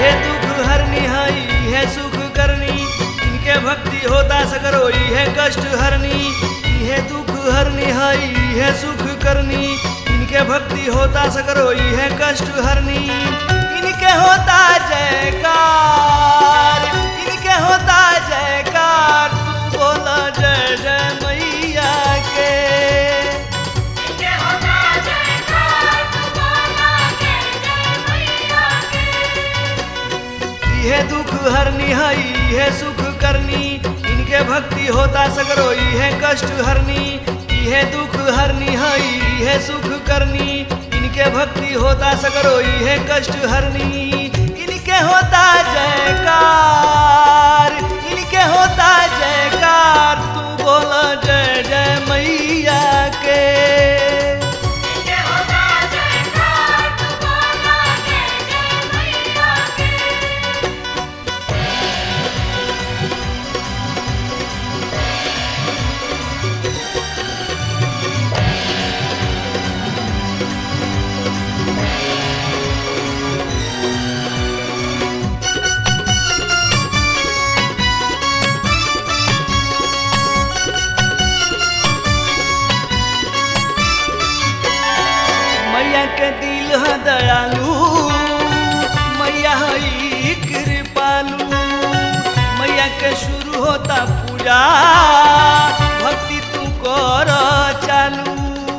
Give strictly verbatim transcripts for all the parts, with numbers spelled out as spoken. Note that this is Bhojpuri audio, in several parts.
इहे दुख हरनी हई इहे सुख करनी, इनके भक्ति होता सगरो इहे कष्ट हरनी। इहे दुख हरनी हई इहे सुख करनी, इनके भक्ति होता सगरो इहे कष्ट हरनी। इनके होता जयकार, इनके होता जयकार, तू बोला जय जय मैया के। इनके होता जयकार, तू बोला जय जय मैया के। इहे दुख हरनी हई इहे सुख करनी, इनके भक्ति होता सगरो इहे कष्ट हरनी। इहे दुख हरनी हई इहे सुख करनी, इनके भक्ति होता सगरो इहे कष्ट हरनी। इनके होता जयकार, इनके होता जयकार, तू बोला जय जय मैया के। इनके होता जयकार, तू बोला जय जय मैया के। मैया के दिल है दयालु, मैया हई कृपालु। मैया के शुरू होता पूजा, भक्ति तू कर चालू।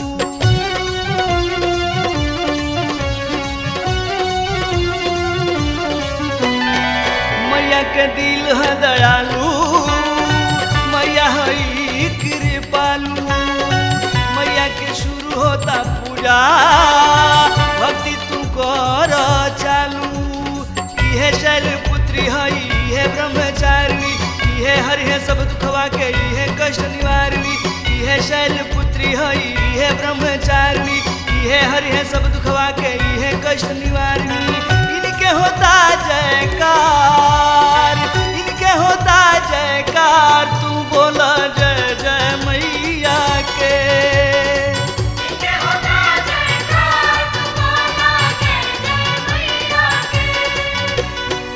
मैया के दिल है दयालु, मैया हई कृपालु। मैया के शुरू होता पूजा, भक्ति तू कर चालू। इहे शैलपुत्री हई इहे ब्रह्मचारिणी, इहे हरिहे सब दुखवा के इहे कष्ट निवारिणी। इहे शैलपुत्री हई इहे ब्रह्मचारिणी, इहे हरिहे सब दुखवा के इहे कष्ट निवारिणी। इनके होता जयकार, इनके होता जयकार, तू बोला जय जय मैया के। इनके होता जयकार, तू बोला जय जय मैया के।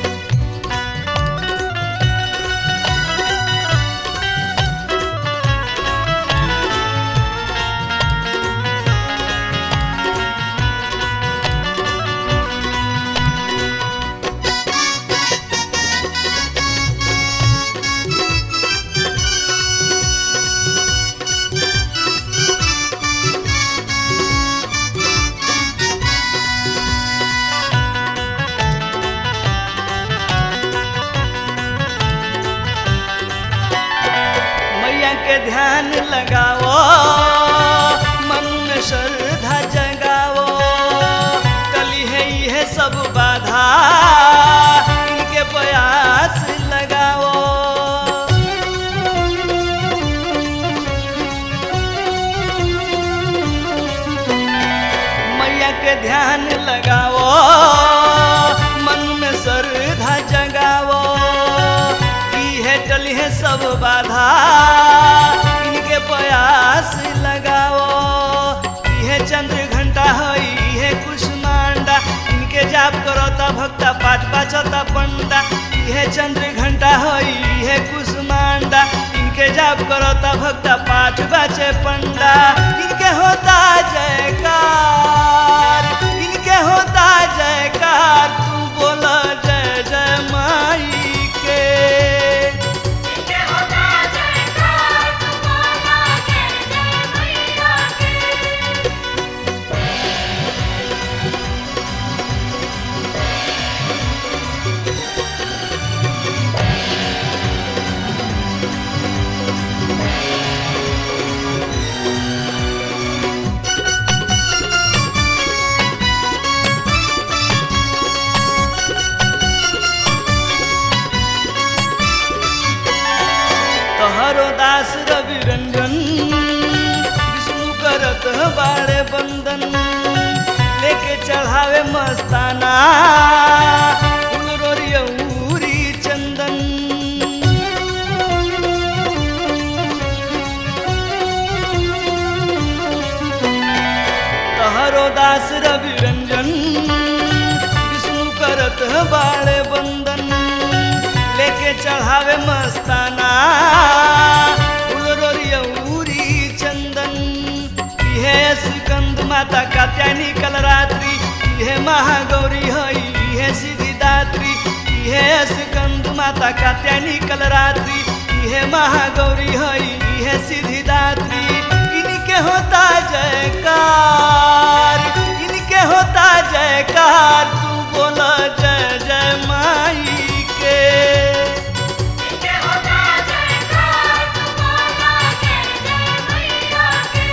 मैया के ध्यान लगाओ, मन में श्रद्धा जगाओ। कली है यह सब बाधा, इनके प्रयास लगाओ। मैया के ध्यान लगाओ, मन में श्रद्धा जगाओ। इहे टली है सब बाधा, इनके प्रयास लगाओ। इहे चंद्र घंटा हई इहे कुष्मांडा, इनके जाप करता भक्ता पाठ पाचता पंडा। इहे चंद्र घंटा हई इहे कुष्मांडा, इनके जाप करता भक्ता पाठ बाचे पंडा। इनके होता जयकार, इनके होता जयकार, तू बोला जय जय माई के। इनके होता जयकार, तू बोला जय जय मैया के। तोहरो दास रवि रंजन, विष्णु करत बाड़े बंदन। लेके चढ़ावे मस्ताना, फूल रोरियौरी चंदन। तोहरो दास रवि रंजन, विष्णु करत करत बाड़े बंदन लेके चढ़ावे मस्ताना फूल रोरियौरी चंदन। इहे स्कंद माता कात्यायनी कलरात्रि इहे महागौरी हई इहे सिद्धिदात्री। इहे स्कंद माता कात्यायनी कलरात्रि इहे महागौरी हई इहे सिद्धिदात्री। इनके होता जयकार इनके होता जयकार तू बोला जय जय माई के। इनके होता जयकार तू बोला जय जय मैया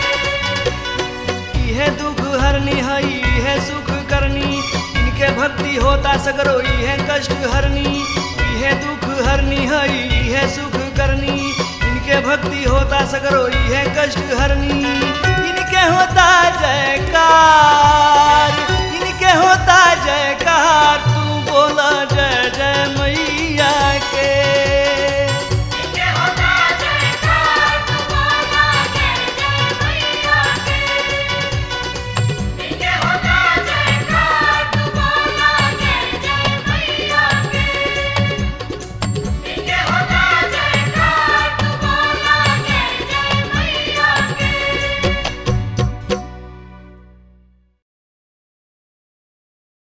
के। इहे दुख हरनी हई इहे सुख करनी इनके भक्ति होता सगरो इहे कष्ट हरनी। इहे दुख हरनी हई इहे सुख करनी इनके भक्ति होता